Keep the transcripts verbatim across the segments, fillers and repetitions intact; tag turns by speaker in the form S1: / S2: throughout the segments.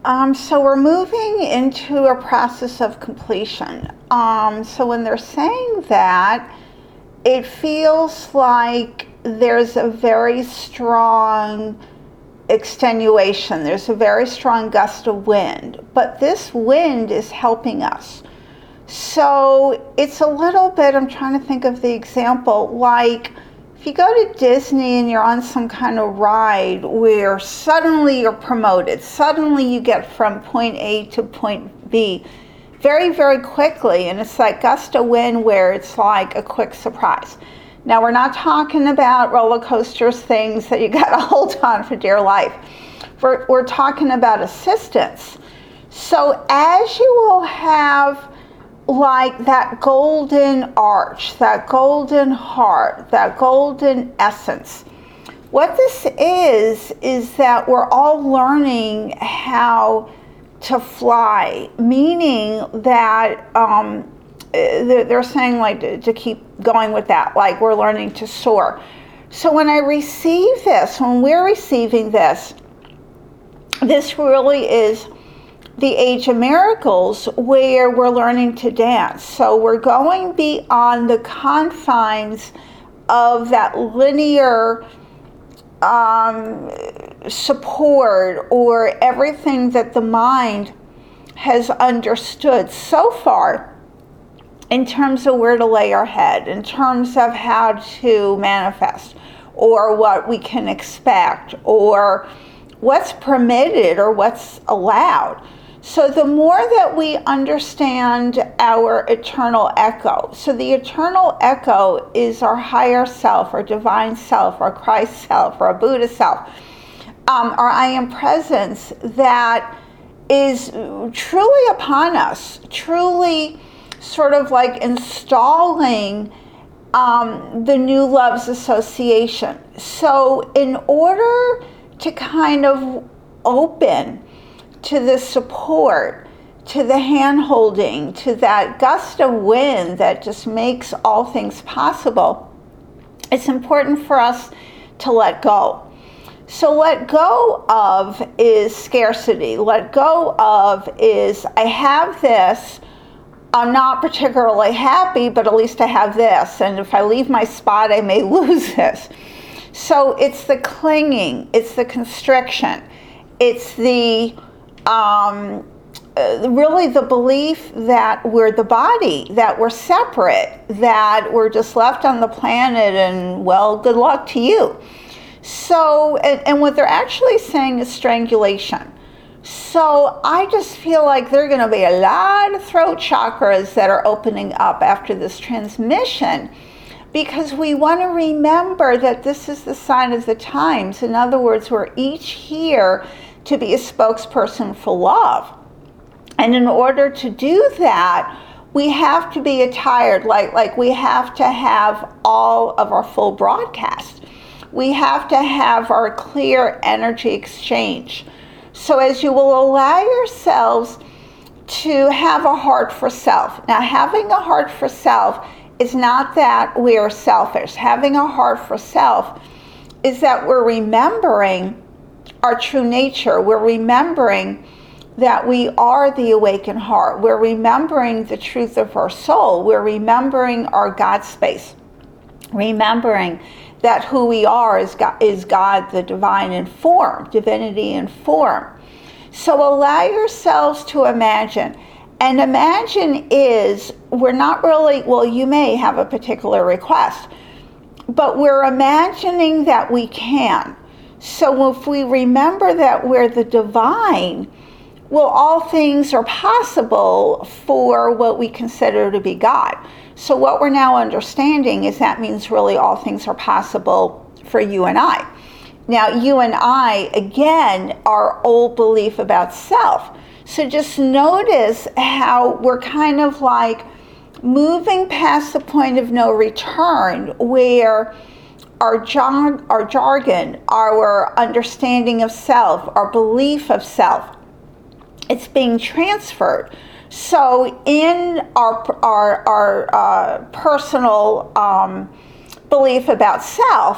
S1: Um, so we're moving into a process of completion. Um, so when they're saying that, it feels like there's a very strong extenuation. There's a very strong gust of wind, but this wind is helping us. So it's a little bit, I'm trying to think of the example, like if you go to Disney and you're on some kind of ride where suddenly you're promoted, suddenly you get from point A to point B very, very quickly, and it's like gust of wind where it's like a quick surprise. Now, we're not talking about roller coasters, things that you got to hold on for dear life. We're, we're talking about assistance. So as you will have like that golden arch, that golden heart, that golden essence, what this is, is that we're all learning how to fly, meaning that um, they're saying like to, to keep going with that, like we're learning to soar. So when I receive this, when we're receiving this, this really is the age of miracles where we're learning to dance. So we're going beyond the confines of that linear um, support or everything that the mind has understood so far in terms of where to lay our head, in terms of how to manifest, or what we can expect, or what's permitted or what's allowed. So the more that we understand our eternal echo, so the eternal echo is our higher self, our divine self, our Christ self, our Buddha self, um, our I am presence that is truly upon us, truly sort of like installing um, the new loves association. So in order to kind of open to the support, to the hand-holding, to that gust of wind that just makes all things possible, it's important for us to let go. So let go of is scarcity. Let go of is, I have this, I'm not particularly happy, but at least I have this. And if I leave my spot, I may lose this. So it's the clinging, it's the constriction, it's the um, uh, really the belief that we're the body, that we're separate, that we're just left on the planet and, well, good luck to you. So, and, and what they're actually saying is strangulation. So I just feel like there are going to be a lot of throat chakras that are opening up after this transmission, because we want to remember that this is the sign of the times. In other words, we're each here to be a spokesperson for love. And in order to do that, we have to be attired, like, like we have to have all of our full broadcast. We have to have our clear energy exchange. So as you will allow yourselves to have a heart for self. Now, having a heart for self is not that we are selfish. Having a heart for self is that we're remembering our true nature. We're remembering that we are the awakened heart. We're remembering the truth of our soul. We're remembering our God space. Remembering that who we are is God, is God, the divine in form, divinity in form. So allow yourselves to imagine. And imagine is, we're not really, well, you may have a particular request, but we're imagining that we can. So if we remember that we're the divine, well, all things are possible for what we consider to be God. So what we're now understanding is that means really all things are possible for you and I. Now, you and I, again, our old belief about self. So just notice how we're kind of like moving past the point of no return, where our, jar- our jargon, our understanding of self, our belief of self, it's being transferred. So in our, our, our uh, personal um, belief about self,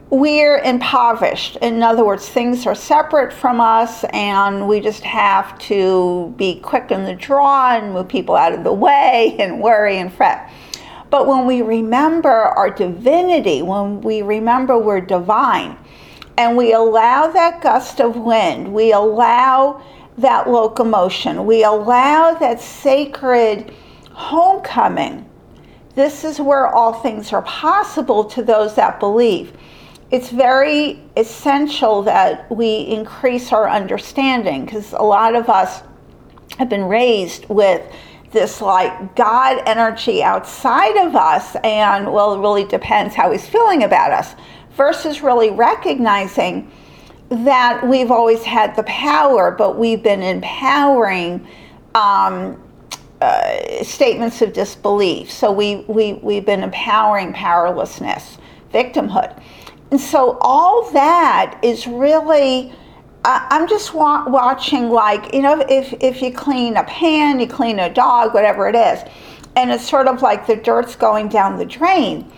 S1: we're impoverished. In other words, things are separate from us and we just have to be quick in the draw and move people out of the way and worry and fret. But when we remember our divinity, when we remember we're divine, and we allow that gust of wind, we allow that locomotion, we allow that sacred homecoming, this is where all things are possible to those that believe. It's very essential that we increase our understanding, because a lot of us have been raised with this like God energy outside of us, and well, it really depends how he's feeling about us, versus really recognizing that we've always had the power, but we've been empowering um, uh, statements of disbelief. So we, we, we've been empowering powerlessness, victimhood. And so all that is really, uh, I'm just wa- watching like, you know, if, if you clean a pan, you clean a dog, whatever it is, and it's sort of like the dirt's going down the drain.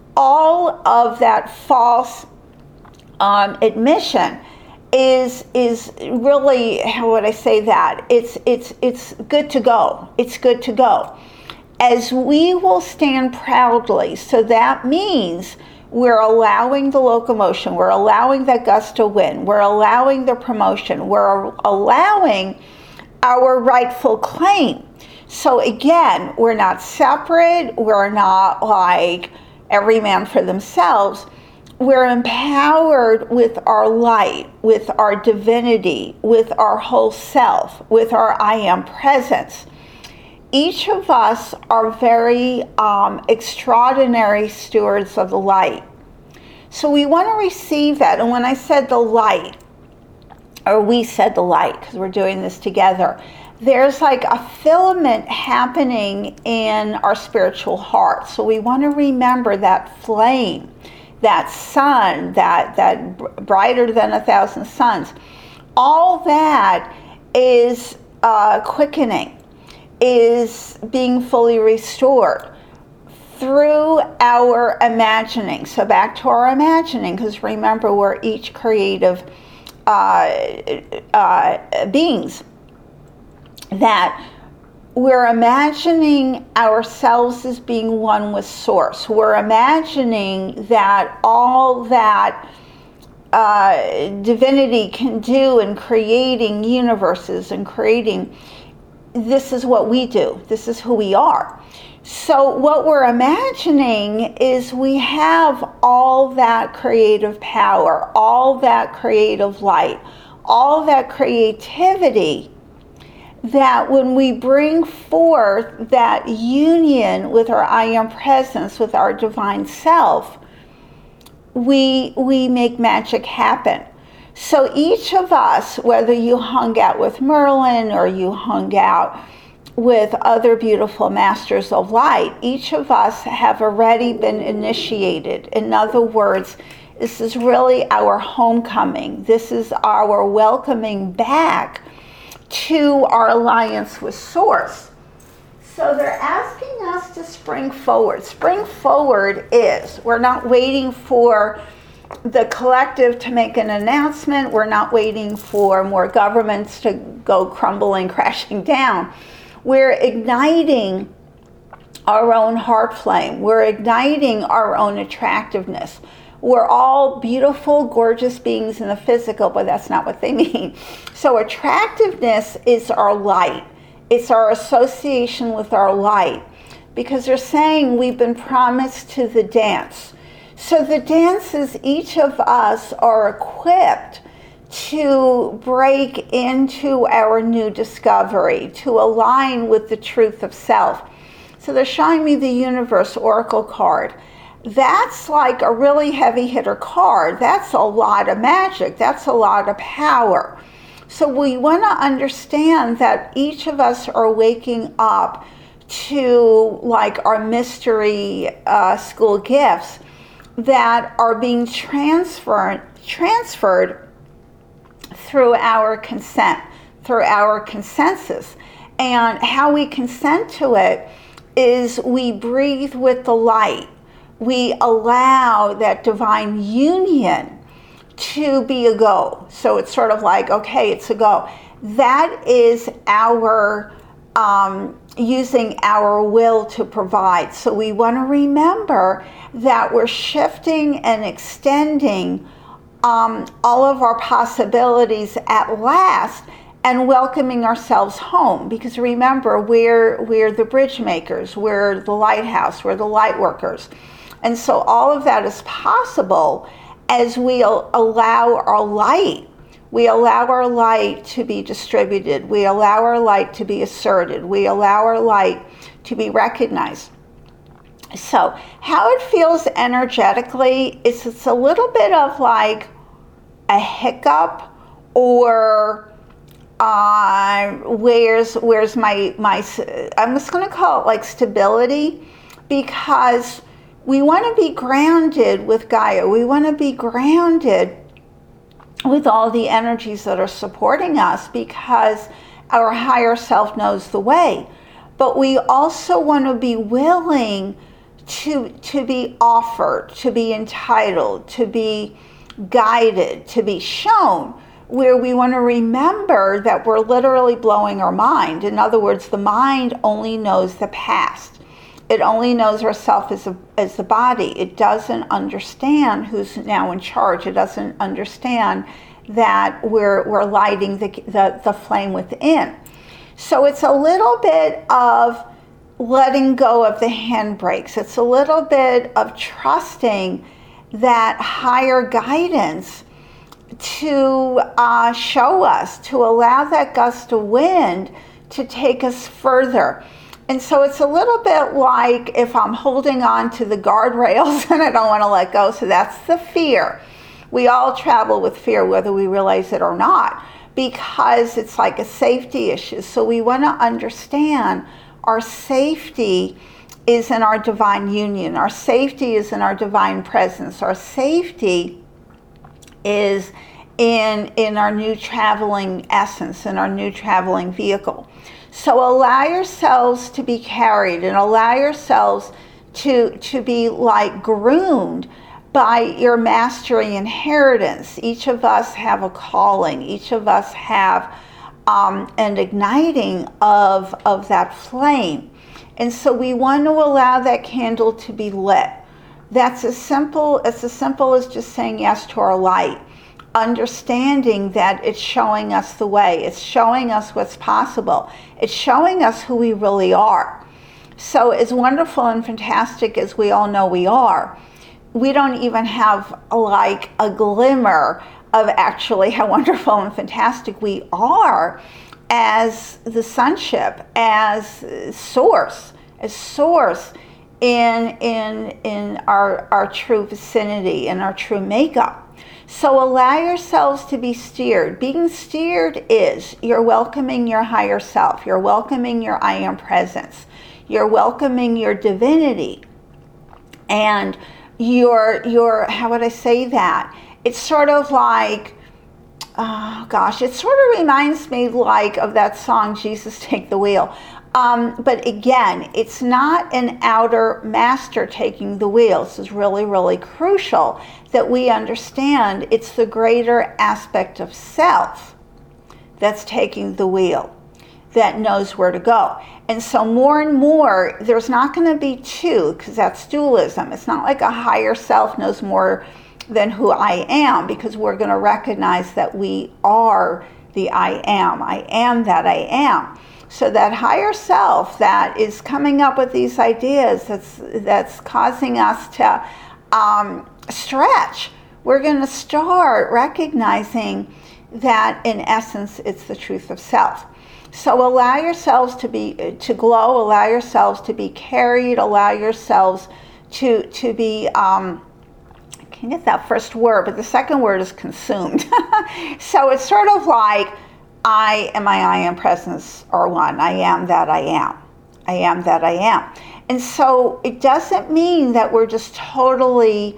S1: All of that false um, admission is is really, how would I say that? It's it's it's good to go. It's good to go. As we will stand proudly, so that means we're allowing the locomotion, we're allowing that gust of wind, we're allowing the promotion, we're allowing our rightful claim. So again, we're not separate, we're not like every man for themselves. We're empowered with our light, with our divinity, with our whole self, with our I am presence. Each of us are very um, extraordinary stewards of the light. So we want to receive that. And when I said the light, or we said the light, because we're doing this together, there's like a filament happening in our spiritual heart. So we want to remember that flame, that sun, that, that brighter than a thousand suns. All that is uh, quickening, is being fully restored through our imagining. So back to our imagining, because remember, we're each creative uh, uh, beings, that we're imagining ourselves as being one with Source. We're imagining that all that uh, divinity can do in creating universes and creating, this is what we do. This is who we are. So what we're imagining is we have all that creative power, all that creative light, all that creativity, that when we bring forth that union with our I am presence, with our divine self, we, we make magic happen. So each of us, whether you hung out with Merlin or you hung out with other beautiful masters of light, each of us have already been initiated. In other words, this is really our homecoming. This is our welcoming back to our alliance with Source. So they're asking us to spring forward. Spring forward is, we're not waiting for the collective to make an announcement. We're not waiting for more governments to go crumbling, crashing down. We're igniting our own heart flame. We're igniting our own attractiveness. We're all beautiful, gorgeous beings in the physical, but that's not what they mean. So attractiveness is our light. It's our association with our light, because they're saying we've been promised to the dance. So the dance is each of us are equipped to break into our new discovery, to align with the truth of self. So they're showing me the Universe Oracle card. That's like a really heavy hitter card. That's a lot of magic. That's a lot of power. So we want to understand that each of us are waking up to like our mystery uh, school gifts that are being transferred transferred through our consent, through our consensus. And how we consent to it is we breathe with the light. we allow that divine union to be a go. So it's sort of like, okay, it's a go. That is our um, using our will to provide. So we want to remember that we're shifting and extending um, all of our possibilities at last and welcoming ourselves home. Because remember, we're, we're the bridge makers, we're the lighthouse, we're the light workers. And so all of that is possible as we allow our light. We allow our light to be distributed. We allow our light to be asserted. We allow our light to be recognized. So how it feels energetically is it's a little bit of like a hiccup, or uh, where's where's my my I'm just going to call it like stability, because we want to be grounded with Gaia. We want to be grounded with all the energies that are supporting us, because our higher self knows the way. But we also want to be willing to, to be offered, to be entitled, to be guided, to be shown, where we want to remember that we're literally blowing our mind. In other words, the mind only knows the past. It only knows ourself as, a, as the body. It doesn't understand who's now in charge. It doesn't understand that we're, we're lighting the, the, the flame within. So it's a little bit of letting go of the handbrakes. It's a little bit of trusting that higher guidance to uh, show us, to allow that gust of wind to take us further. And so it's a little bit like if I'm holding on to the guardrails and I don't want to let go. So that's the fear. We all travel with fear, whether we realize it or not, because it's like a safety issue. So we want to understand our safety is in our divine union. Our safety is in our divine presence. Our safety is in, in our new traveling essence, in our new traveling vehicle. So allow yourselves to be carried and allow yourselves to, to be like groomed by your mastery inheritance. Each of us have a calling. Each of us have um, an igniting of, of that flame. And so we want to allow that candle to be lit. That's as simple, it's as simple as just saying yes to our light. Understanding that it's showing us the way. It's showing us what's possible. It's showing us who we really are. So as wonderful and fantastic as we all know we are, we don't even have like a glimmer of actually how wonderful and fantastic we are as the sonship, as source, as source in, in, in our, our true vicinity, in our true makeup. So allow yourselves to be steered. Being steered is you're welcoming your higher self. You're welcoming your I am presence. You're welcoming your divinity. And you're, you're, how would I say that? It's sort of like, oh gosh, it sort of reminds me like of that song, Jesus Take the Wheel. Um, but again, it's not an outer master taking the wheel. This is really, really crucial that we understand it's the greater aspect of self that's taking the wheel, that knows where to go. And so more and more, there's not going to be two, because that's dualism. It's not like a higher self knows more than who I am, because we're going to recognize that we are the I am. I am that I am. So that higher self that is coming up with these ideas, that's, that's causing us to um, stretch, we're going to start recognizing that in essence it's the truth of self. So allow yourselves to be to glow, allow yourselves to be carried, allow yourselves to to be um, I can't get that first word, but the second word is consumed. So it's sort of like I and my I am presence are one. I am that I am. I am that I am. And so it doesn't mean that we're just totally,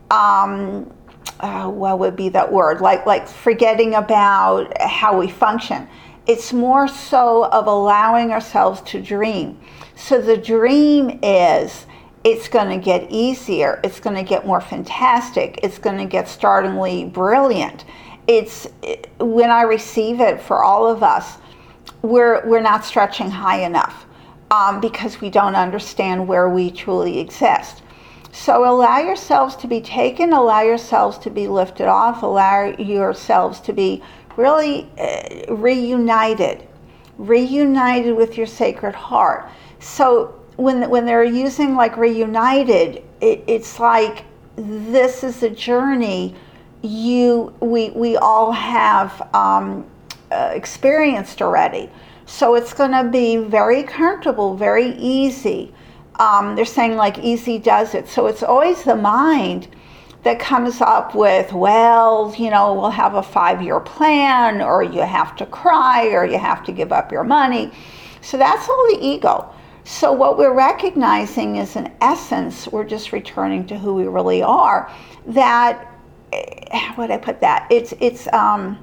S1: um, uh, what would be that word? Like, like forgetting about how we function. It's more so of allowing ourselves to dream. So the dream is, it's going to get easier. It's going to get more fantastic. It's going to get startlingly brilliant. It's when I receive it for all of us, we're we're not stretching high enough um, because we don't understand where we truly exist. So allow yourselves to be taken, allow yourselves to be lifted off, allow yourselves to be really uh, reunited, reunited with your Sacred Heart. So when when they're using like reunited, it, it's like this is a journey you we we all have um, uh, experienced already. So it's going to be very comfortable, very easy. Um, they're saying like easy does it. So it's always the mind that comes up with, well, you know, we'll have a five-year plan, or you have to cry, or you have to give up your money. So that's all the ego. So what we're recognizing is, in essence, we're just returning to who we really are. That, how would I put that? It's, it's, um,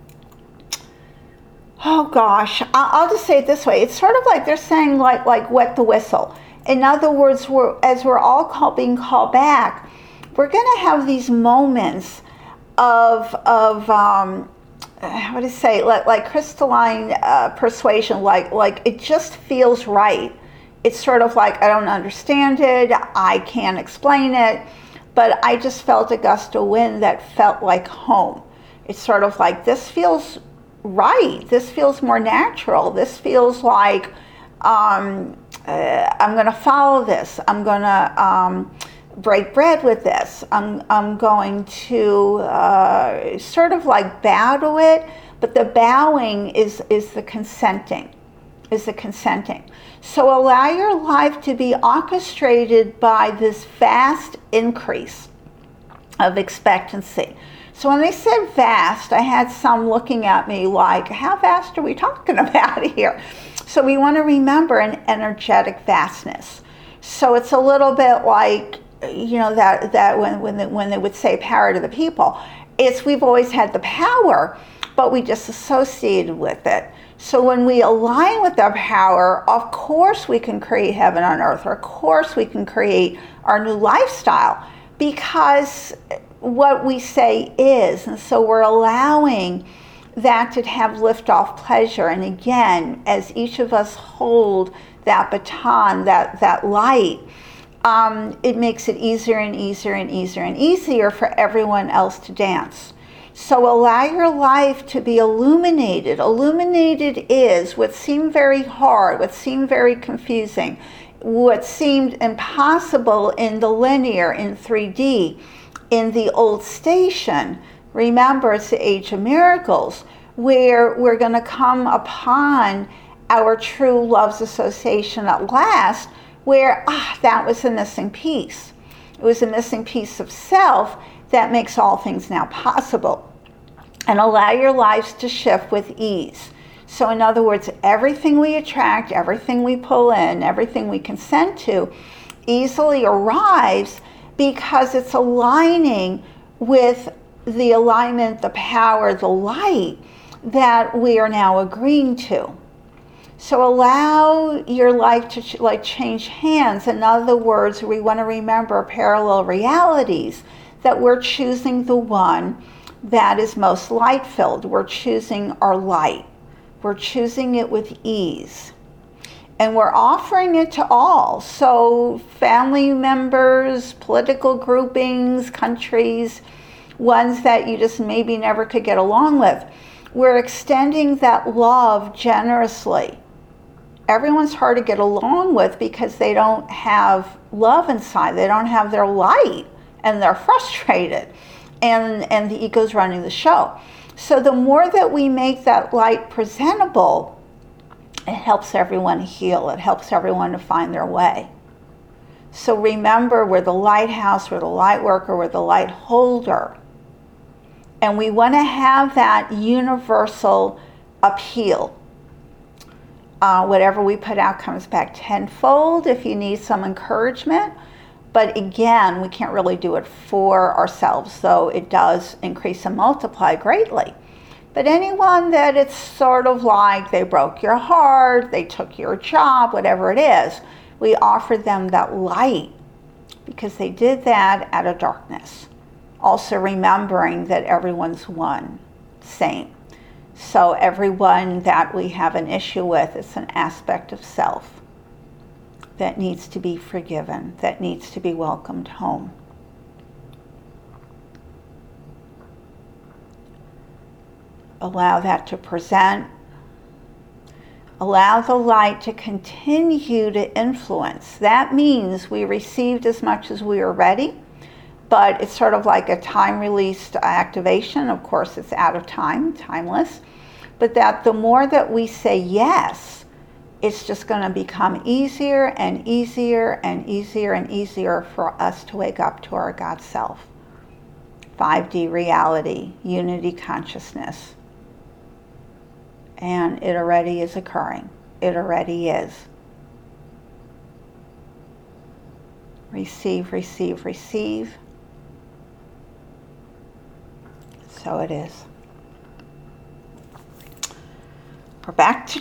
S1: oh gosh, I'll just say it this way. It's sort of like they're saying like, like wet the whistle. In other words, we're, as we're all call, being called back, we're going to have these moments of, of um, how to say, like, like crystalline uh, persuasion, like, like it just feels right. It's sort of like, I don't understand it, I can't explain it, but I just felt a gust of wind that felt like home. It's sort of like, this feels right, this feels more natural, this feels like um, uh, I'm going to follow this, I'm going to um, break bread with this, I'm, I'm going to uh, sort of like bow to it, but the bowing is, is the consenting, is the consenting. So allow your life to be orchestrated by this vast increase of expectancy. So when they said vast, I had some looking at me like, how vast are we talking about here? So we want to remember an energetic vastness. So it's a little bit like, you know, that, that when, when, the, when they would say power to the people, it's we've always had the power, but we disassociated with it. So when we align with our power, of course we can create heaven on earth, or of course we can create our new lifestyle, because what we say is. And so we're allowing that to have liftoff pleasure. And again, as each of us hold that baton, that, that light, um, it makes it easier and easier and easier and easier for everyone else to dance. So allow your life to be illuminated. Illuminated is what seemed very hard, what seemed very confusing, what seemed impossible in the linear, in three D, in the old station. Remember, it's the age of miracles, where we're going to come upon our true love's association at last, where, ah, that was a missing piece. It was a missing piece of self that makes all things now possible. And allow your lives to shift with ease. So in other words, everything we attract, everything we pull in, everything we consent to easily arrives because it's aligning with the alignment, the power, the light that we are now agreeing to. So allow your life to like change hands. In other words, we want to remember parallel realities, that we're choosing the one that is most light-filled. We're choosing our light. We're choosing it with ease. And we're offering it to all. So family members, political groupings, countries, ones that you just maybe never could get along with. We're extending that love generously. Everyone's hard to get along with because they don't have love inside. They don't have their light, and they're frustrated. And, and the ego's running the show. So the more that we make that light presentable, it helps everyone heal. It helps everyone to find their way. So remember, we're the lighthouse, we're the light worker, we're the light holder. And we want to have that universal appeal. Uh, whatever we put out comes back tenfold if you need some encouragement. But again, we can't really do it for ourselves, though it does increase and multiply greatly. But anyone that it's sort of like they broke your heart, they took your job, whatever it is, we offer them that light because they did that out of darkness. Also remembering that everyone's one, same. So everyone that we have an issue with is an aspect of self that needs to be forgiven, that needs to be welcomed home. Allow that to present. Allow the light to continue to influence. That means we received as much as we were ready, but it's sort of like a time-released activation. Of course, it's out of time, timeless. But that the more that we say yes, it's just going to become easier and easier and easier and easier for us to wake up to our God self. five D reality, unity consciousness. And it already is occurring. It already is. Receive, receive, receive. So it is. We're back to